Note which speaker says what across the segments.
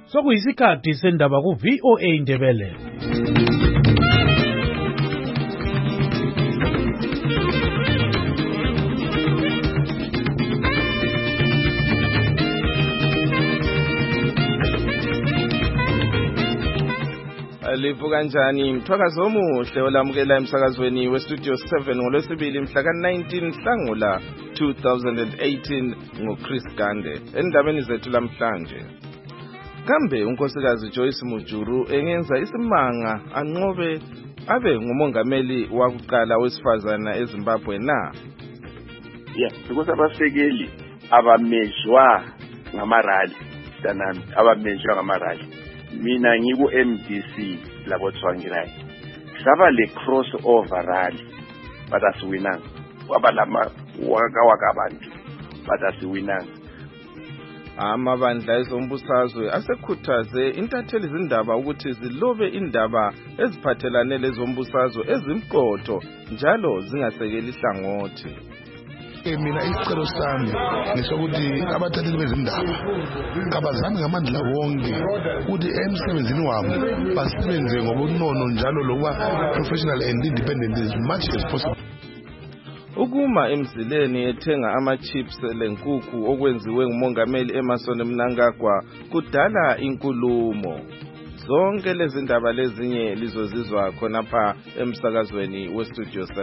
Speaker 1: Sokuyisikhathi sendaba ku VOA Indebele.
Speaker 2: Livu kanjani mthwakazi omuhle olamukela emsakazweni westudio 7 ngolwesibili mhla ka-19 Nhlangula 2018 ngoChris Gande. Endabeni zethu lamhlanje, kambe unkosikazi Joyce Mujuru engenza isimanga anqobe abe ngumongameli wakuqala wesifazana eZimbabwe na?
Speaker 3: Because abasekeli abamejwa ngamarali tanami abamejwa ngamarali. Mina ngiku MDC labo Tsvangirai saba le crossover rally badasiwinanga wabalama waka abantu badasiwinanga.
Speaker 2: Amabandla ezombusazwe asekhuthaze intatheli zindaba ukuthi zilobe indaba eziphathelane lezombusazwe ezimqotho njalo zingasekeli hlangothi.
Speaker 4: Mina isicelo sami ngisokuthi abathatheli bezindaba kabazame ngamandla wonke ukuthi emsebenzini wabo basebenze ngobunono njalo lokuba professional and independent as much as possible.
Speaker 2: Ukuma emzileni ethenga ama-chips lenkukhu okwenziwe ngumongameli Emmerson Mnangagwa kudala inkulumo. Zonke lezi ndaba lezinye lizozizwa khonapha emsakazweni westudio 7.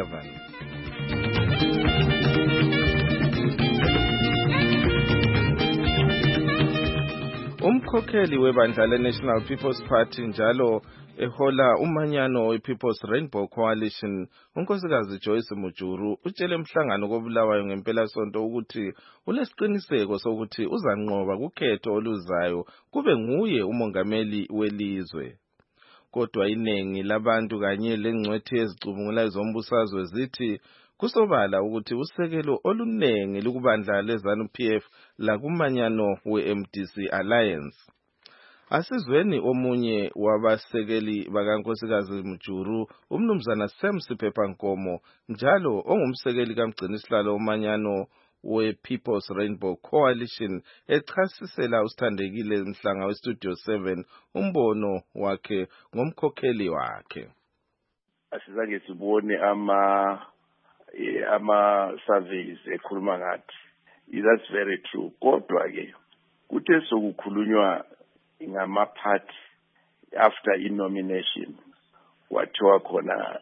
Speaker 2: Umkhokheli webandla le-National People's Party njalo ehola umanyano we-People's Rainbow Coalition, unkosikazi Joyce Mujuru utshele emhlangano koBulawayo ngempelasonto ukuthi ulesiqiniseko sokuthi uzanqoba kukhetho oluzayo kube nguye umongameli welizwe. Kodwa iningi labantu kanye lengcwethi ezicubungula ezombusazwe zithi kusobala ukuthi usekelo olunengi likubandla leZANU-PF lakumanyano we-MDC Alliance. Asizweni omunye wabasekeli bakankosikazi Mujuru, umnumzana Sam Siphepankomo, njalo ongumsekeli kamgcinisihlalo omanyano we-People's Rainbow Coalition, echasisela usithandekile Mhlanga westudio 7 umbono wakhe ngomkhokheli wakhe.
Speaker 3: Asizange sibone surveys ekhuluma ngathi. That's very true. Kodwa ke kuthe sokukhulunywa ngama-party after i-nomination wathiwa khona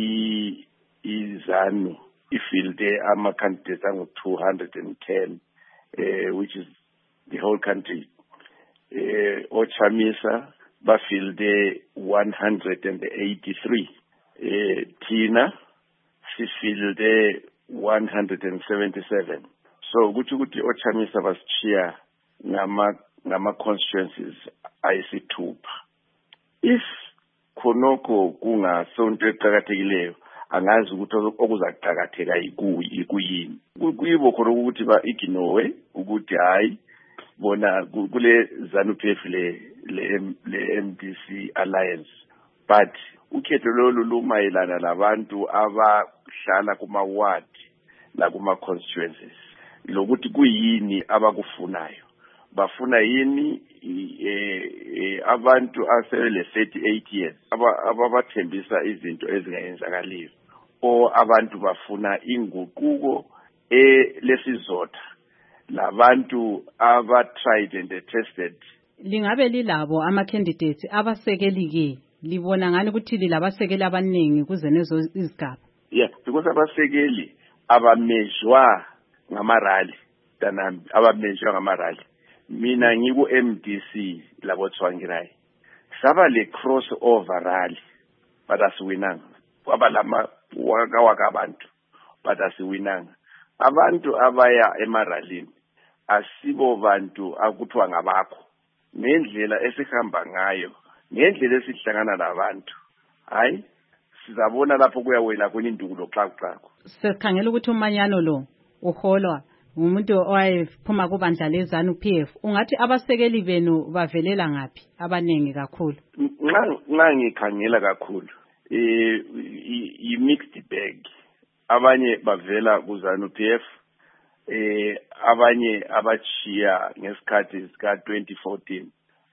Speaker 3: iZANU ifilde ama-candidates angu-210 which is the whole country. Ochamisa bafilde 183. Thina sifilde 177. So ukuthi Ochamisa basishiya ngama-constituencies ayisithupha. If khonokho kungasonto eqhakathekileyo angazi ukuthi okuzaqhakatheka ikuyini. Kuyibo khona ukuthi ba-ignore ukuthi hayi bona kule ZANU-PF le MDC Alliance, but ukhetho lolu lumayelana labantu abahlala kuma-ward nakuma-constituencies lokuthi kuyini abakufunayo. Bafuna yini abantu asebele 38 years ababathembisa izinto ezingayenzakaliyo, o abantu bafuna inguquko lesizotha labantu aba-tried and tested.
Speaker 5: Lingabe lilabo ama-candidates abasekeli libona ngani ukuthi lilabasekeli abaningi kuze nezo izigaba?
Speaker 3: Because abasekeli abamejwa ngamarali tanami abamejwa ngamarali. Mina ngiku MDC labo Tsvangirai saba le crossover rally badasiwinanga wabalama waka abantu badasiwinanga. Abantu abaya emaralini asibo bantu akuthiwa ngabakho. Ngendlela esihamba ngayo, ngendlela esihlangana nabantu, hayi sizabona lapho kuyawela khona indukulo xaxaqo.
Speaker 5: Sesikhangela ukuthi umanyano lo uholwa ngumuntu owayephuma kubandla leZANU-PF. Ungathi abasekeli benu bavelela ngaphi abanengi kakhulu?
Speaker 3: Nxa ngikhangela kakhulu i-mixed bag. Abanye bavela kuZANU-PF, abanye abachiya ngesikhathi sika 2014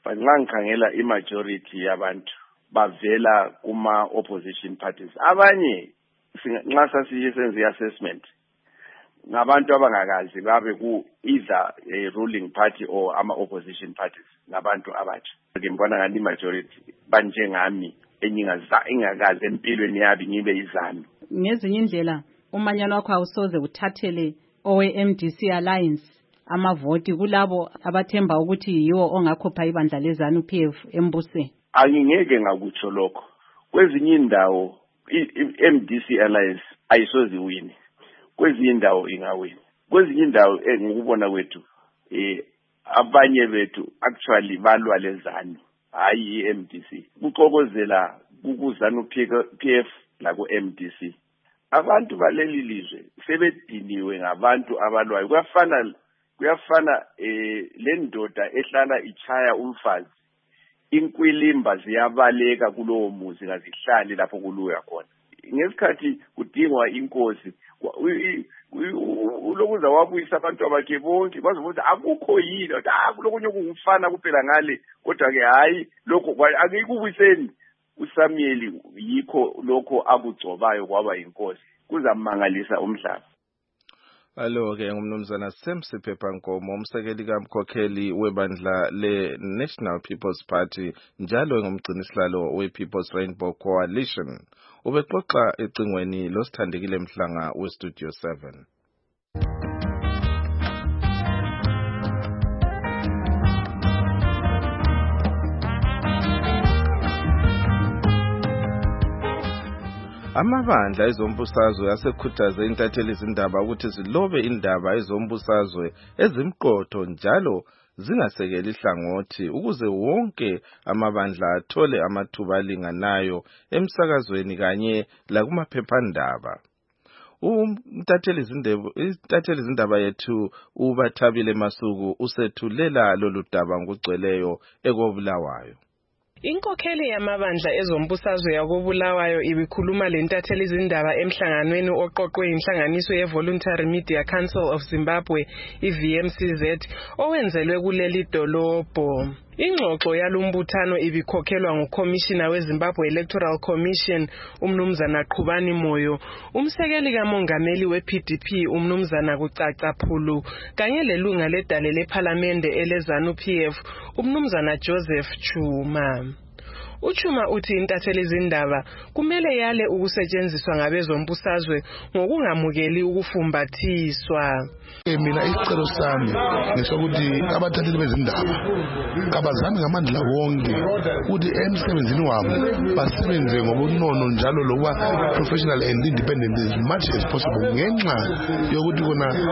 Speaker 3: but nxa ngikhangela imajority yabantu bavela kuma-opposition parties. Abanye nxa sasiyenza i-assessment ngabantu abangakazi babe ku-either a ruling party or ama-opposition parties, ngabantu abatsha. Ngibona ngani imajority banjengami ingakazi empilweni yabi ngibe izami.
Speaker 5: Ngezinye indlela umanyano wakho awusoze uthathele owe-MDC Alliance amavoti kulabo abathemba ukuthi yiwo ongakhupha ibandla lezanu PF embusweni.
Speaker 3: Angingeke ngakutsho lokho. Kwezinye indawo i-MDC Alliance ayisoze iwini. Kwezinye indawo ingawini. Kwezinye indawo ngokubona kwethu abanye bethu actually balwa lezanu hayi i-MDC. Kuxokozela kuzanu PF la ku-MDC. Abantu baleli lizwe sebediniwe ngabantu abalwayo. Kuyafana le ndoda ehlala ichaya umfazi. Inkwilimba ziyabaleka kulowo muzi ngazihlali lapho kuluya khona. Ngesikhathi kudingwa inkosi ulokuza wabuyisa abantu abakhe bonke bazobuza akukho yini kulokunye kungumfana kuphela ngale kodwa ke hayi lokho akuyikubuyiseni uSamuel yikho lokho akugcobayo kwaba inkosi kuzamangalisa umhlaba.
Speaker 2: Alo-ke ngumnumzana Semsiphepha Nkomo, umsekeli kamkhokheli webandla le-National People's Party njalo ngumgcinisihlalo we-People's Rainbow Coalition. Ubexoxa ecingweni losithandekile Mhlanga we-Studio 7. Amabandla ezombusazwe asekhuthaze intatheli izindaba ukuthi zilobe indaba ezombusazwe ezimqotho njalo zingasekeli ihlangothi ukuze wonke amabandla athole amathuba alinganayo emsakazweni kanye lakumaphephandaba. Intatheli izindaba yethu uBathabile Masuku usethulela lolu daba ngokugcweleyo ekobulawayo.
Speaker 6: Inkokheli yamabandla ezombusazwe yakobulawayo ibikhuluma lentatheli izindaba emhlanganweni oqoqwe inhlanganiso ye-Voluntary Media Council of Zimbabwe, i-VMCZ, owenzelwe kuleli dolobho. Ingxoxo yalumbuthano ibikhokhelwa nguKhomishina weZimbabwe Electoral Commission umnumzana Qhubani Moyo, umsekeli kamongameli we-PDP umnumzana Kucaca Phulu, kanye lelunga ledale lephalamende eleZanu PF umnumzana Joseph Chuma. Uchuma uthi intatheli izindaba kumele yale ukusetshenziswa ngabezombusazwe ngokungamukeli ukufumbathiswa.
Speaker 4: Mina isicelo sami ngesokuthi abathatheli bezindaba kabazame ngamandla wonke ukuthi emsebenzini wabo basebenze ngobunono njalo lokuba professional and independent as much as possible ngenxa yokuthi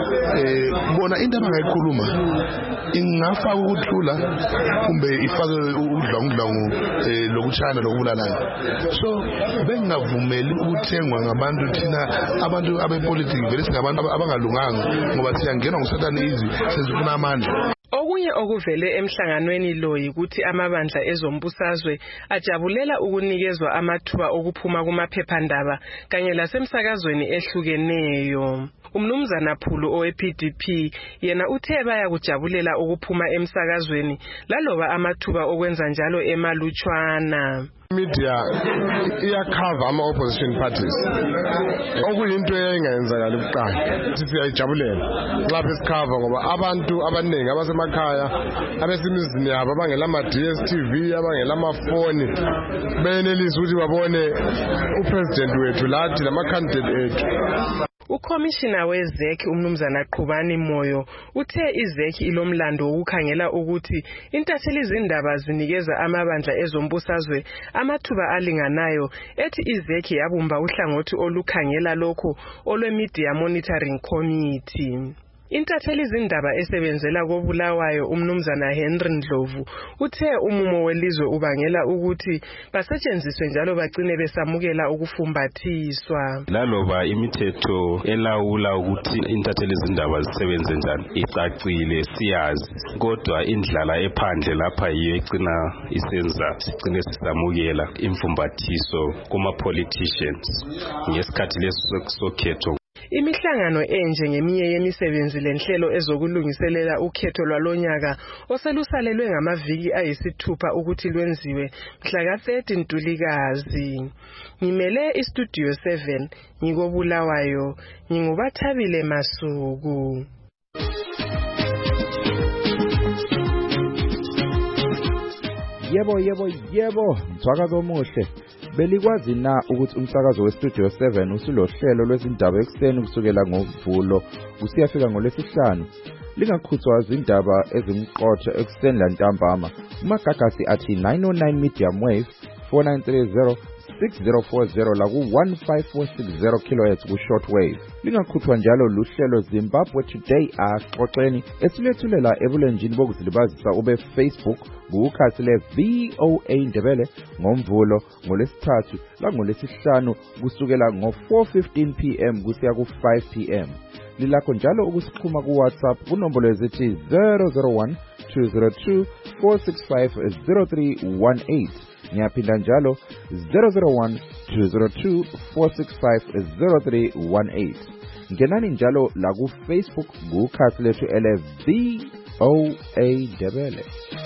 Speaker 4: bona into abangayikhuluma ingafaka ukuthula kumbe ifake udlwangu lokuchana lokubulalana. So bengavumeli ukuthengwa ngabantu thina abantu abepolitiki vele singabantu abangalunganga ngoba siyangenwa nguSathane izi sesifuna amandla.
Speaker 6: Okunye okuvele emhlanganweni lo yikuthi amabandla ezombusazwe ajabulela ukunikezwa amathuba okuphuma kumaphephandaba kanye lasemsakazweni ehlukeneyo. Umnumzana Phulu owe-PDP yena uthe bayakujabulela ukuphuma emsakazweni laloba amathuba okwenza njalo emalutshwana.
Speaker 7: Media iyakhava ama-opposition parties okuyinto eyayingayenzakali kuqala siyayijabulela nxa besikhava ngoba abantu abaningi abasemakhaya abesimizini yabo abangelama-DSTV abangelamafoni benelisa ukuthi babone upresident wethu lathi lama-candidate ethu.
Speaker 6: Ukhomishina weZEC umnumzana Qhubani Moyo uthe iZEC ilomlando wokukhangela ukuthi intatheli izindaba zinikeza amabandla ezombusazwe amathuba alinganayo, ethi iZEC yabumba uhlangothi olukhangela lokho olwe-Media Monitoring Committee. Intatheli izindaba esebenzela kobulawayo umnumzana Henry Ndlovu uthe umumo welizwe ubangela ukuthi basetshenziswe njalo bagcine besamukela ukufumbathiswa.
Speaker 8: Laloba imithetho elawula ukuthi intatheli izindaba zisebenze njani icacile siyazi, kodwa indlala ephandle lapha yiyo ecina isenza sigcine sisamukela imfumbathiso kuma politicians ngesikhathi leso sokhetho.
Speaker 6: Imihlangano enje ngeminye yemisebenzi lenhlelo ezokulungiselela ukhetho lwalonyaka oselusalelwe ngamaviki ayisithupha ukuthi lwenziwe mhla ka-13 Ntulikazi. Ngimele iStudio 7 ngikobulawayo, ngingubathabile Masuku.
Speaker 9: Yebo, mthwakazi omuhle. Belikwazi na ukuthi umsakazo weStudio 7 usulohlelo lwezindaba ekseni kusukela ngoMvulo usiyafika ngoLwesihlanu? Lingakhuthazwa izindaba ezimqotho ekseni lantambama. Umagagasi athi 909 medium wave 4930 6040 la ku-15460 kHz ku-shortwave. Lingakhuthwa njalo luhlelo Zimbabwe Today axoxeni esilethulela ebulenjini bokuzilibazisa ube Facebook kukhasi le-VOA Ndebele ngoMvulo, ngoLwesithathu langoLwesihlanu kusukela ngo-4:15 PM kusiya ku-5 PM. Lilakho njalo ukusixhuma kuWhatsApp kunombolo ezithi 001 202 465 0318. Ngiyaphinda njalo 001 202 465 0318. Ngenani njalo la ku Facebook kukhasi lethu ele-VOA Ndebele.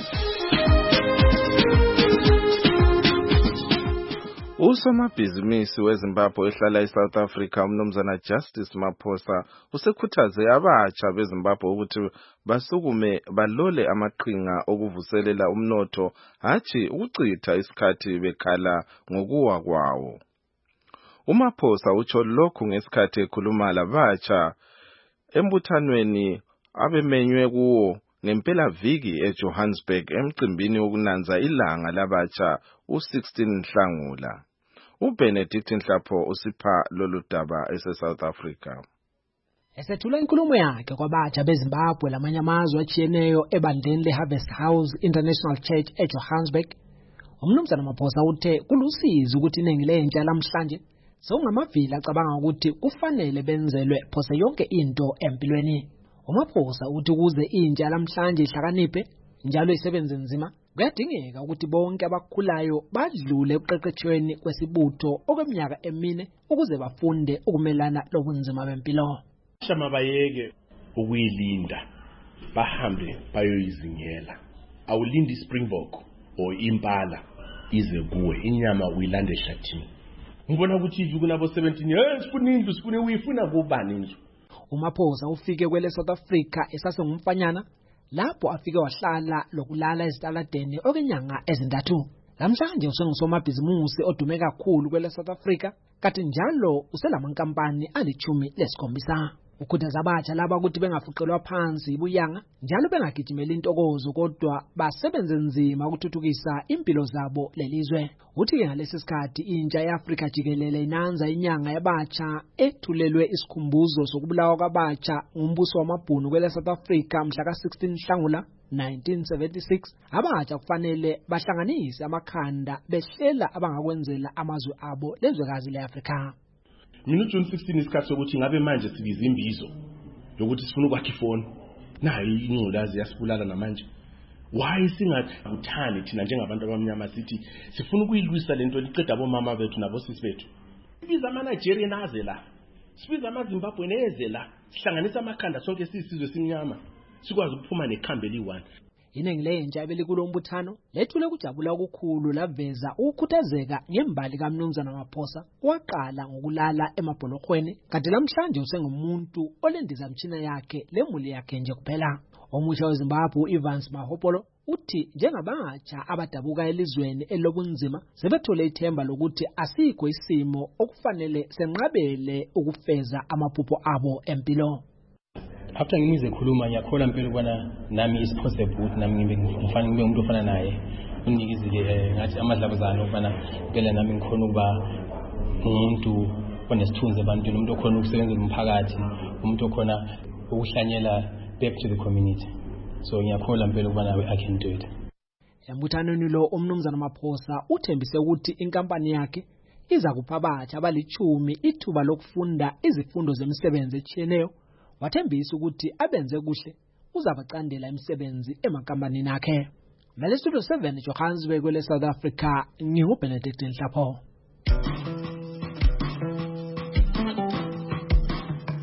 Speaker 2: Usomabhizinisi weZimbabwe ehlala eSouth Africa umnumzana Justice Maphosa usekhuthaze abatsha beZimbabwe ukuthi basukume balole amaqhinga okuvuselela umnotho hathi ukuchitha isikhathi bekhala ngokuwa kwawo. uMaphosa utsho lokhu ngesikhathi ekhuluma labatsha embuthanweni abemenywe kuwo ngempela viki eJohannesburg emcimbini wokunanza ilanga labatsha u-16 Nhlangula. uBenedict Nhlapho usipha lolu daba eseSouth Africa.
Speaker 10: Esethula inkulumo yakhe kwabatsha beZimbabwe lamanye amazwe atshiyeneyo ebandleni leHarvest House International Church eJohannesburg, umnumzana Maphosa uthe kulusizi ukuthi iningi lentsha lamhlanje sokungamavila acabanga ukuthi kufanele benzelwe phose yonke into empilweni. uMaphosa uthi ukuze intsha lamhlanje ihlakaniphe njalo isebenze nzima, kuyadingeka ukuthi bonke abakhulayo badlule ekuqeqeshweni kwesibutho okweminyaka emine ukuze bafunde ukumelana lobunzima bempilo.
Speaker 11: Shama bayeke ukuyilinda bahambe bayoyizingela. Awulindi Springbok or Impala ize kuwe, inyama uyilande ehlathini. Ngibona ukuthi ivi kunabo 17 sifuna indlu, sifuna uyifuna kubani indlu.
Speaker 10: uMaphosa ufike kwele South Africa esasengumfanyana lapho afike wahlala lokulala ezitaladeni okwenyanga ezintathu. Namhlanje usengusomabhizimusi odume kakhulu kwele South Africa, kanti njalo uselamankampani ali-17. Ukhuthaza abatsha laba ukuthi bengafuqelwa phansi ibuyanga njalo bengagijimela intokozo kodwa basebenze nzima ukuthuthukisa impilo zabo lelizwe. Uthi ngalesi sikhathi intsha yeAfrika jikelele inanza inyanga yabatsha ethulelwe isikhumbuzo sokubulawa kwabatsha ngumbuso wamabhunu kwele South Africa mhla ka-16 Nhlangula 1976. Abatsha kufanele bahlanganise amakhanda behlela abangakwenzela amazwe abo lezwekazi leAfrika.
Speaker 11: Mina uJune 16 isikhathi sokuthi ngabe manje sibiza imbizo yokuthi sifuna ukwakha ifoni. Nayo ingculazi yasibulala namanje. Why singakuthani thina njengabantu abamnyama sithi sifuna ukuyilwisa lento liqeda abomama bethu nabosisi bethu? Sibiza amaNigeria naze la. Sibiza amaZimbabwe neze la. Sihlanganisa amakhanda sonke sisizwe simnyama. Sikwazi ukuphuma nekhambe li1.
Speaker 10: Iningi lentsha belikulo mbuthano lethule ukujabula okukhulu laveza ukukhuthazeka ngembali kaMnumzana Maphosa waqala ngokulala emabholokweni, kanti namhlanje usengumuntu olendiza mtshina yakhe lemuli yakhe nje kuphela. Omusha weZimbabwe Evans Mahopolo uthi njengabatsha abadabuka elizweni elobunzima sebethole ithemba lokuthi asikho isimo okufanele senqabele ukufeza amaphupho abo empilo.
Speaker 12: After ngize khuluma ngiyakhola impela ukubana nami is possible ukuthi nami ngibe umuntu ofana naye, unginikizile ngathi amadlabazana ukubana phela nami ngikhona ukuba umuntu onesithunzi ebantwini, umuntu okhona ukusebenza nomphakathi, umuntu okhona ukuhlanyela back to the community. So ngiyakhola impela ukubana I can do it.
Speaker 10: Embuthanweni lo umnumzana Maphosa uthembise ukuthi inkampani yakhe iza kupha abatsha abali-10 ithuba lokufunda izifundo zemisebenzi etshiyeneyo. Wathembisa ukuthi abenze kuhle uzabacandela imisebenzi emankampanini akhe. Mele Studio 7 Johannesburg kwele South Africa, nginguBenedict Nhlapho.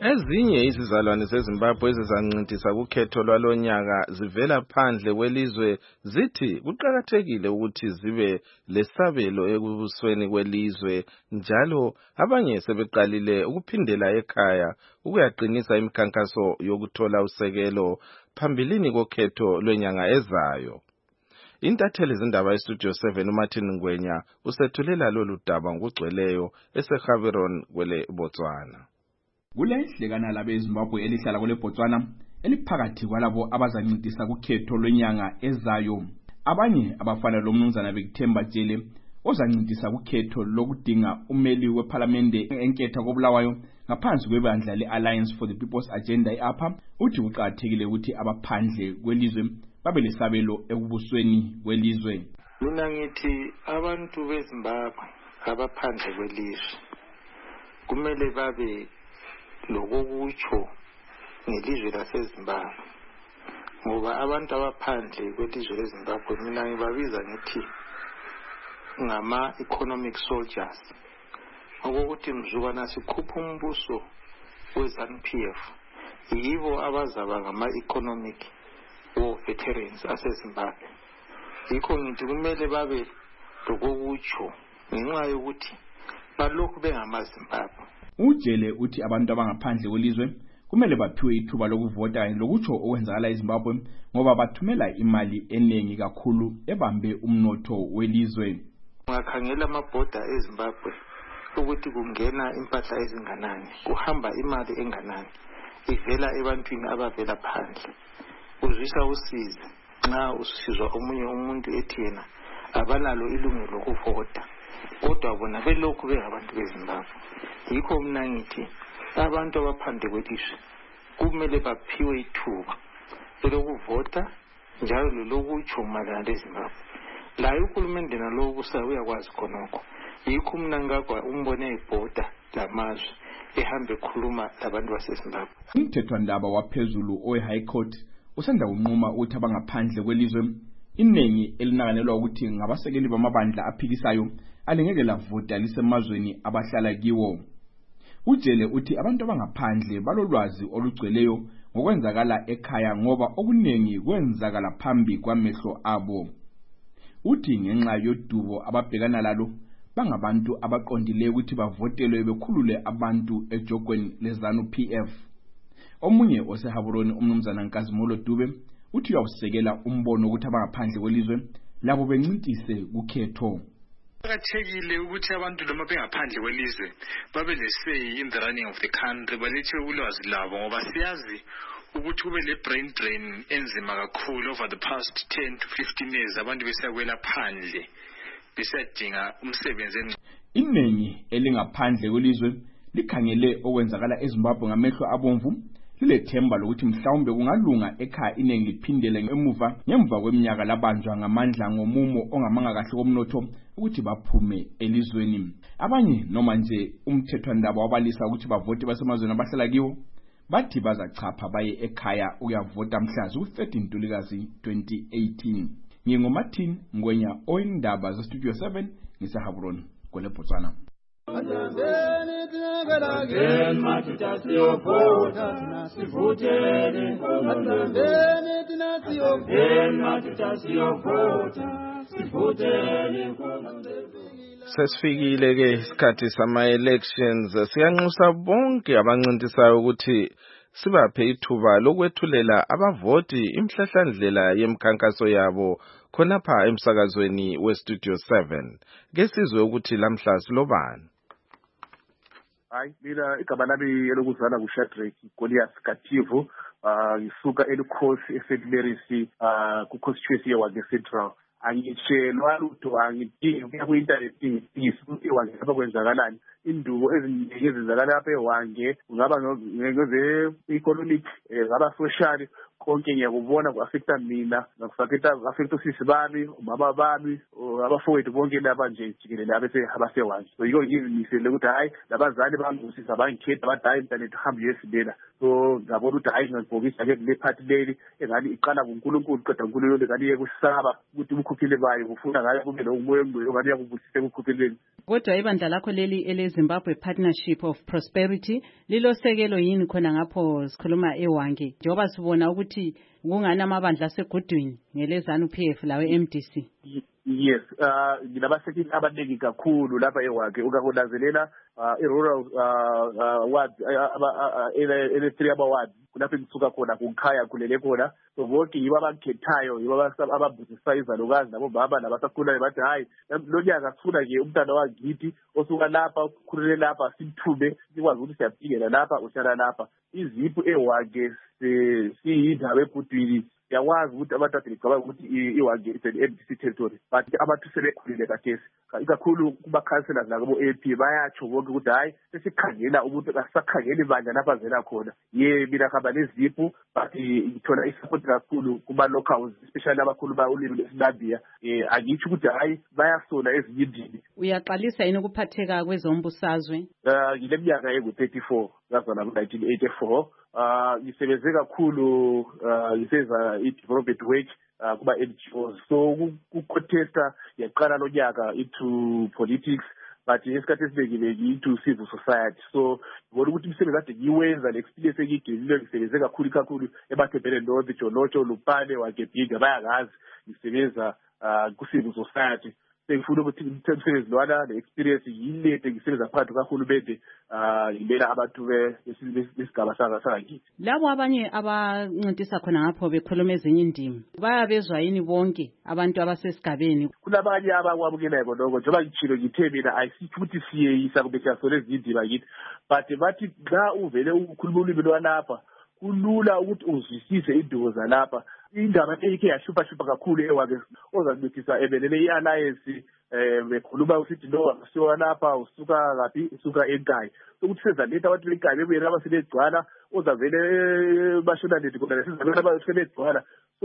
Speaker 2: Ezinye izizalwane zeZimbabwe ezizancintisa kukhetho lwalonyaka zivela phandle kwelizwe zithi kuqakathekile ukuthi zibe lesabelo ekubusweni kwelizwe, njalo abanye sebeqalile ukuphindela ekhaya ukuyaqinisa imikhankaso yokuthola usekelo phambilini kokhetho lwenyanga ezayo. Intatheli zindaba eStudio 7 uMartin Ngwenya usethulela lolu daba ngokugcweleyo eseGaborone kwele Botswana.
Speaker 13: Kulehlekana labeZimbabwe elihlala kwele Botswana eliphakathi kwalabo abazancintisa kukhetho lwenyanga ezayo. Abanye abafana lomnumzana Bekuthemba Tshele ozancintisa kukhetho lokudinga umeli weParliamente enketha koBulawayo ngaphansi kwebandla leAlliance for the People's Agenda eAPA, uthi kuqakathekile ukuthi abaphandle kwelizwe babe lesabelo ekubusweni kwelizwe.
Speaker 14: Mina ngithi abantu beZimbabwe abaphandle kwelizwe kumele babe lokukutsho ngelizwe laseZimbabwe, ngoba abantu abaphandle kwelizwe leZimbabwe mina ngibabiza ngithi ngama-economic soldiers, ngokuthi mzukwana sikhupha umbuso we-ZANU-PF yibo abazaba ngama-economic war veterans aseZimbabwe. Yikho ngithi kumele babe lokukutsho ngenxa yokuthi balokhu bengamaZimbabwe.
Speaker 13: Utshele uthi abantu abangaphandle kwelizwe kumele baphiwe ithuba lokuvota lokutsho okwenzakala eZimbabwe ngoba bathumela imali eningi kakhulu ebambe umnotho welizwe.
Speaker 14: Ungakhangela amabhoda eZimbabwe ukuthi kungena impahla ezinganani, kuhamba imali enganani, ivela ebantwini abavela phandle. Uzwisa usizi nxa usizwa omunye umuntu ethi yena abalalo ilungelo lokuvota, kodwa bona belokhu bengabantu beZimbabwe. Yikho mina ngithi abantu abaphandle kwelizwe kumele baphiwe ithuba lokuvota njalo lokutsho mayelana leZimbabwe. La uhulumende nalowo busayo uyakwazi khonokho. Yikho mina ngakwa umbone ibhoda lamazwe ehambe khuluma labantu baseZimbabwe.
Speaker 13: Umthethwandaba waphezulu owe-High Court usanda kunquma ukuthi abangaphandle kwelizwe iningi elinakanelwa ukuthi ngabasekeli bamabandla aphikisayo alingeke lavota lisemazweni abahlala kiwo. Utshele uthi abantu abangaphandle balolwazi olugcweleyo ngokwenzakala ekhaya ngoba okuningi kwenzakala phambi kwamehlo abo. Uthi ngenxa yodubo ababhekana lalo bangabantu abaqondile ukuthi bavotelwe bekhulule abantu ejogweni leZANU-PF. Omunye oseGaborone umnumzana Nkazimolo Dube uthi uyawusekela umbono ukuthi abangaphandle kwelizwe labo bencintise kukhetho.
Speaker 15: Kuqakathekile ukuthi abantu noma bengaphandle kwelizwe babe lesay in the running of the country, balethe ulwazi labo ngoba siyazi ukuthi kube le brain drain enzima kakhulu over the past 10 to 15 years abantu besakwela phandle besadinga umsebenzi.
Speaker 13: Iningi elingaphandle kwelizwe likhangele okwenzakala eZimbabwe ngamehlo abomvu, lilethemba lokuthi mhlawumbe kungalunga ekhaya iningi liphindele ngemva kweminyaka labanjwa ngamandla ngomumo ongamanga kahle komnotho ukuthi baphume elizweni. Abanye noma nje umthethwandaba wabalisa ukuthi bavote basemazweni abahlala kiwo bathi bazachapha baye ekhaya ukuyavota mhlazi ku-13 Ntulikazi 2018. NginguMartin Ngwenya oyindaba zeStudio 7 ngiseGaborone kwele Botswana.
Speaker 2: Sesifikile ke isikhathi sama-elections. Siyanxusa bonke abancintisayo ukuthi sibaphe ithuba lokwethulela abavoti imhlahlandlela yemkhankaso yabo khonapha emsakazweni weStudio 7. Ke sizwe ukuthi lamhla silobani.
Speaker 16: Hayi, mina igama lami elokuzalwa kuShadrack Goliath Kativu, ngisuka eLukhosi eSt Mary's ku-constituency yeWange Central. Angitshelwa lutho, angidingi ukuya ku-internet ngifuna iWange lapha kwenzakalani. Indubo eziningi ezenzakala lapha eWange kungaba ngeze-economic, ngaba social, konke ngiyakubona ku-affecta mina, ngakufaketa ku-affecta usisi bami, umama bami, abafowethu bonke laba nje jikelele abaseWange. So yiko ngizimisele ukuthi hayi labazali bami usisi abangikhetha bathi hayi mntanethu hambe uyesidela. So ngabona ukuthi hayi ngibhokisa ke le party leli engani iqala kuNkulunkulu qeda uNkulunkulu ngani yekusaba ukuthi ukukhuphile bayo ufuna ngayo kube lo umoya ongcwele ngani yakubusise ukukhuphileni.
Speaker 5: Kodwa ibandla lakho leli le-Zimbabwe Partnership of Prosperity lilosekelo yini khona ngapho sikhuluma eWange njengoba sibona ukuthi kungani amabandla asegudwini ngele-ZANU-PF lawe-MDC?
Speaker 16: Yes, nginabasekeli abaningi kakhulu lapha eWange ukakunazelela i-rural ward ele-3 ama-ward kulapho ngisuka khona kungikhaya khulele khona so bonke yibo abangikhethayo yibo ababuzisa izalukazi nabobaba nabasakhulayo bathi hayi lo nyaka sifuna nje umntana wangithi osuka lapha ukhulele lapha simthume sikwazi ukuthi siyabhingela lapha uhlala lapha izipho eWange siyindaba ebhudwini yakwazi ukuthi abantu ade licabanga ukuthi iWange is an MDC territory but abantu sebekhulile kathesi ikakhulu kuba-councillors nakabo-AP bayatsho bonke ukuthi hhayi sesikhangela umuntu asisakhangeli bandla lapha avela khona mina khamba nezipho but ngithola i-support kakhulu kuma-locals especially abakhulu ulimi lwesinambiya angitsho ukuthi hhayi bayasola ezinye indimi.
Speaker 5: Uyaqalisa yini ukuphatheka kwezombusazwe?
Speaker 16: Ngile minyaka engu-34 ngazalwa ngo-1984 ngisebenze kakhulu ngisenza i-development work kuma-NGOs so ukucontesta yaqala lo nyaka into politics but esikhathi esiningi into civil society so ngibona ukuthi umsebenzi kade ngiwenza le-experience engiyigezile ngisebenze kakhulu emathembele north Jolotsho Lupane Wagebhinga bayangazi ngisebenza ku-civil society sengifuna ukuthi umsebenzi lwana le-experience yilete ngisebenza phakathi kahulumende ngimela abantu besigaba sangakithi.
Speaker 5: Labo abanye abancintisa khona ngapho bekhuluma ezinye indimi bayabezwa yini bonke abantu abasesigabeni?
Speaker 16: Kulabanye abakwamukelayo konoko njengoba ngitshilo ngithe mina ayisithi ukuthi siyeyisa kumbe siyasole ezinye indima kithi but bathi xa uvele ukhuluma ulimi lwalapha kulula ukuthi uzwisise indubo zalapha. Indaba eyike yashupha kakhulu eWange ozazibethisa ebelele i-alliance bekhuluma usithi no siwa lapha usuka ngaphi usuka eNkayi ukuthi sezaletha abantu beNkayi bebuye abasebegcwala ozavele bashona lethi kodwa sizabela abasebegcwala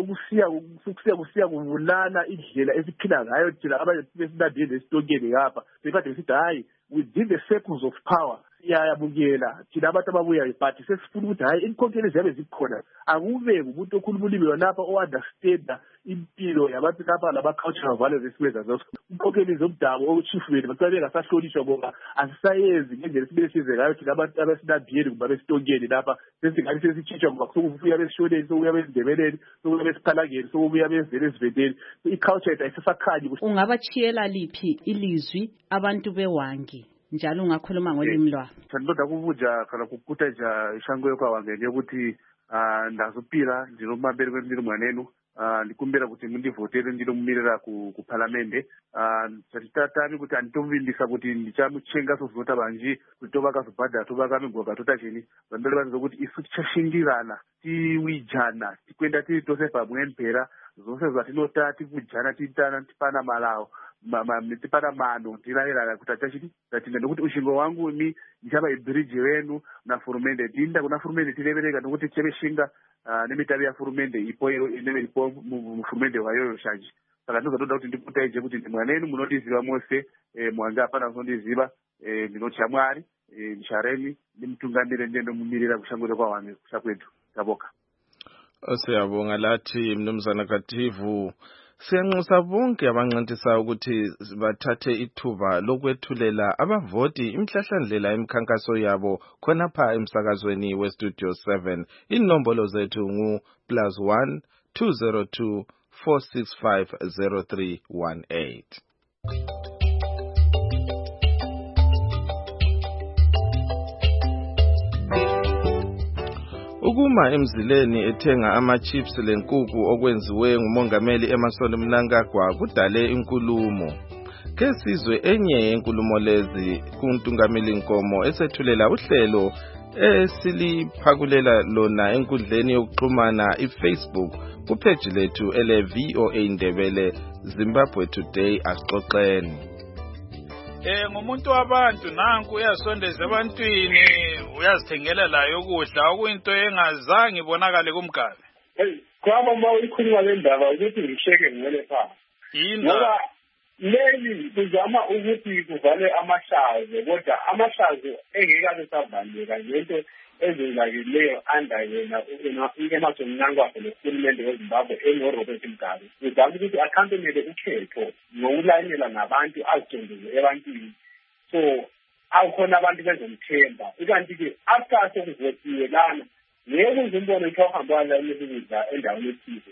Speaker 16: sokusiya kubulala indlela esiphila ngayo thina abantu besinandile nesitokeni ngapha bekade besithi hayi within the circles of power siyayabukela thina abantu ababuyayo but sesifuna ukuthi hayi inkokeli ziyabe zikhona akube umuntu okhuluma ulimi lwalapha o-understanda impilo yabantu lapha laba-cultural values esibenza zazo inkokeli zomdabu ochief wethu bacaba bengasahlonishwa ngoba asisayenzi ngendlela esimele size ngayo thina abantu abesinambiyeni kumbe abesitokeni lapha sesingathi sesitshintshwa ngoba sokubuya besishoneni sokubuya bezindebeleni sokubuya besikhalangeni sokubuya bezivele ezivendeni i-culture yethu ayisasakhanyi.
Speaker 5: Ungabachiyela liphi ilizwi abantu beWange njalo ungakhuluma ngolimi lwabo?
Speaker 16: Ndoda kuvuja kana kukutaja ishango yokaWange nekuti ndazopira ndinomamberi kwemiri mwanenu ndikumbira kuti mundivhotere ndinomumirira kuparlamende chatitatami kuti anditomuvindisa kuti ndichamuchenga sozivota vanji kuti tovakazobhadhara tovakamigwaka totachini vandole vanzo kuti isu tichashingirana tiwijana tikwenda tiri tose pamwe mpera zvose zvatinota tikujana titana tipana malawo tipana mano tirairana kuti atachiti tatinda nokuti ushingo wangu mi ndichava ibhiriji renu nafurumende tiinda kuna furumende tirevereka nokuti ticheveshinga nemitavi yafurumende ipo inenge ipo mufurumende wayoyo shanji saka ndinozotoda kuti ndikutaije kuti ndimwanenu munondiziva mose mwange hapana kunondiziva ndinotya Mwari ndicharemi ndimutungamire ndendomumirira kushangure kwaWange kusha kwedu taboka.
Speaker 2: Siyabonga lathi Mnumzana Kathivu. Siyanxusa bonke abancintisayo ukuthi bathathe ithuba lokwethulela abavoti imhlahlandlela emkhankaso yabo khonapha emsakazweni weStudio 7. Inombolo zethu ngu +1 202 465 0318. Ukuma emzileni ethenga ama-chips lenkukhu okwenziwe ngumongameli Emmerson Mnangagwa kudale inkulumo. Ke sizwe enye yenkulumo lezi kuntungameli Nkomo esethulela uhlelo esiliphakulela lona enkundleni yokuxhumana iFacebook kupage lethu ele VOA Ndebele Zimbabwe Today asixoxeni.
Speaker 17: Ngumuntu wabantu nanku uyasondeza ebantwini uyazithengela layo ukudla okuyinto engazange ibonakale kumgabe.
Speaker 18: Kwaba mawuyikhuluma le ndaba ukuthi ngisheke ngele phansi. Ngoba leli kuzama ukuthi kuvale amashazi kodwa amashazi engeke savaleka ngento ezelakileyo anda yena Emmerson Mnangagwa nohulumende weZimbabwe enoRobert Mugabe. Kuzama ukuthi akhampanyele ukhetho ngokulayinela nabantu azijondeze ebantwini. So awukhona abantu bezomthemba ikanti-ke after sekuvotiwe lana ngeke uzimbone ukuthi awuhamba la ukudla endaweni ethize.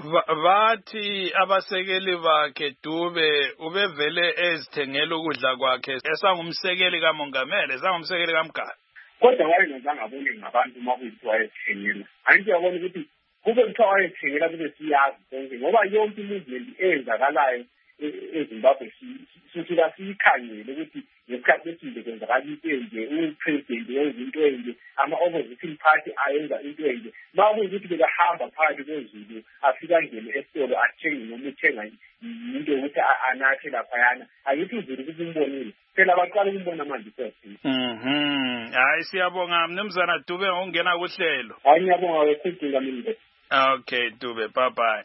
Speaker 17: Bathi abasekeli bakhe Dube ubevele ezithengela ukudla kwakhe esangumsekeli kaMongameli esangumsekeli kaMgaba.
Speaker 18: Kodwa wayengazange abone ngabantu uma kuyithiwa wayethengela. Angithi uyabona ukuthi kube kuthiwa wayethengela kube siyazi sonke ngoba yonke movement eyenzakalayo eZimbabwe sisuka siyikhangele ukuthi ngesikhathi eside kwenzakala into enje, upresident wenza into enje, ama-opposition party ayenza into enje. Ma kuyukuthi bekahamba phakathi kwezulu afika ngene esitolo athenge noma uthenga into yokuthi anathe laphayana, angithi uzulu ukuthi umbonile phela baqala ukumbona manje sesini.
Speaker 17: Hayi siyabonga Mnumzana Dube ngokungena kuhlelo.
Speaker 18: Hayi ngiyabonga wekhudinga mina.
Speaker 17: Okay Dube, bye bye.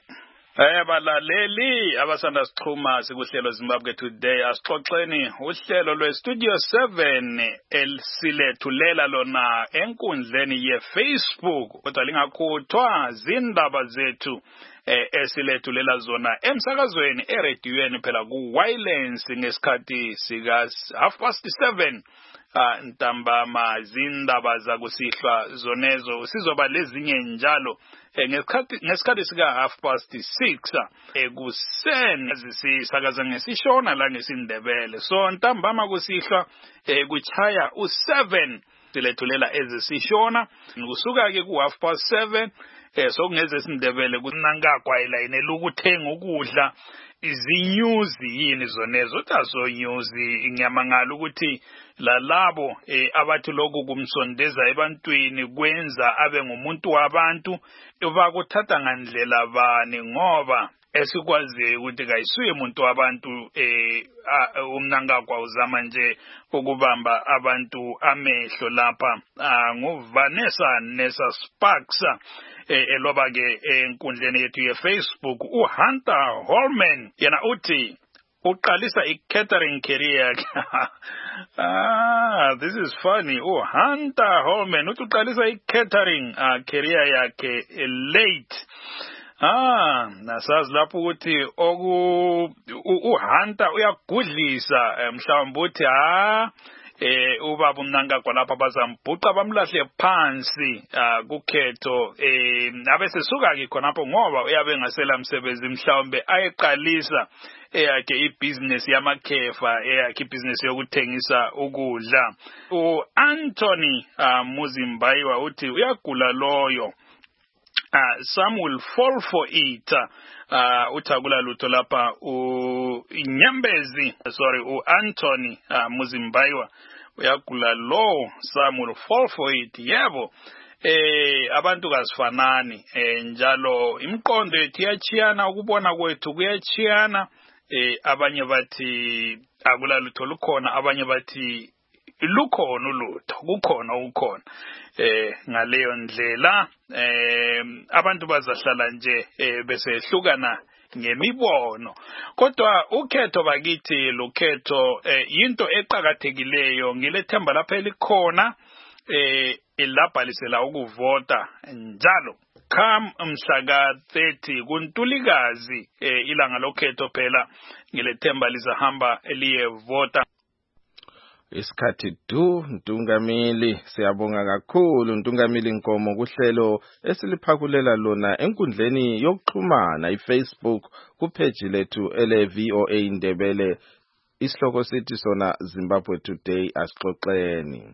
Speaker 17: Balaleli abasanda sixhuma sikuhlelo Zimbabwe Today asixoxeni uhlelo lweStudio 7 elisilethulela lona enkundleni yeFacebook kodwa lingakhuthwa zindaba zethu esilethulela zona emsakazweni eradiyweni phela ku-Wireless ngesikhathi sika 7:30 ntambama zindaba zakusihlwa zonezo sizoba lezinye njalo ngesikhathi sika 6:30 ekuseni zisisakaza ngesishona la ngesindebele so ntambama kusihlwa kuchaya u7 silethulela ezisishona kusuka ke ku 7:30 so kungeze sindebele kunangakwa ilayine lokuthenga ukudla izinyuzi yini zonezo tazo nyuzi ngiyamangala ukuthi lalabo abathi lokhu kumsondeza ebantwini kwenza abe ngumuntu wabantu bakuthatha ngandlela bani ngoba esikwaziyo ukuthi kayisuye umuntu wabantu umnangagwa uzama nje ukubamba abantu amehlo lapha nguVanessa Sparks eloba ke enkundleni yethu yeFacebook uHunter Holman yena uthi uqalisa i-catering career this is funny uHunter Holman uthi uqalisa i-catering career yakhe late nasazi lapho ukuthi uHunter uyagudlisa mhlawumbe uthi ubaba umnangagwa lapha bazambhuqa bamlahle phansi kukhetho abese suka ke khonapho ngoba uyabe ngasela msebenzi mhlawumbe ayeqalisa eyakhe ibusiness yamakhefa eyakhe ibusiness yokuthengisa ukudla uAnthony Muzimbayiwa uthi uyagula loyo some will fall for it uthakula lutho lapha uNyembezi uAnthony Muzimbayiwa uyagula lo some will fall for it yebo abantu kasifanani njalo imiqondo yethu iyachiyana ukubona kwethu kuyachiyana abanye bathi akula lutho lukhona abanye bathi lukhona ulutho kukhona ngaleyo ndlela abantu bazahlala nje besehlukana ngemibono kodwa ukhetho bakithi lokhetho into eqhakathekileyo ngilethemba lapha elikhona elabhalisela ukuvota njalo come mhla ka-30 kuNtulikazi ilanga lokhetho phela ngilethemba lizahamba eliyevota
Speaker 2: isikhathi Ntungamili siyabonga kakhulu Ntungamili Nkomo kuhlelo esiliphakulela lona enkundleni yokuxhumana iFacebook kupage lethu ele-VOA Indebele isihloko sithi sona Zimbabwe Today asixoxeni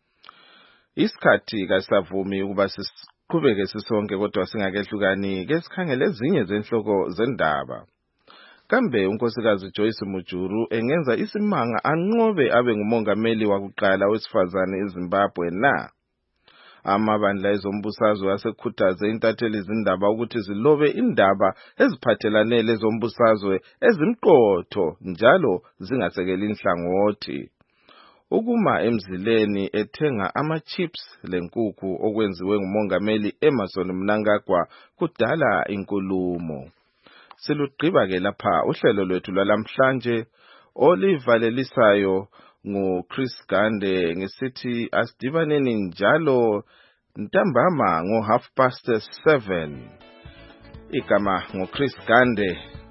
Speaker 2: isikhathi kasavumi ukuba siqhubeke sisonke kodwa singakehlukani ke sikhangele ezinye zenhloko zendaba kambe unkosikazi Joyce Mujuru engenza isimanga anqobe abe ngumongameli wakuqala wesifazane eZimbabwe na amabandla ezombusazwe asekhuthaze intatheli izindaba ukuthi zilobe indaba eziphathelane lezombusazwe ezimqotho njalo zingasekeli inhlangothi ukuma emzileni ethenga ama-chips lenkukhu okwenziwe ngumongameli Emmerson Mnangagwa kudala inkulumo silugqiba ke lapha uhlelo lwethu lwalamhlanje olivalelisayo nguChris Gande ngesithi asidibaneni njalo ntambama ngo 7:30 igama nguChris Gande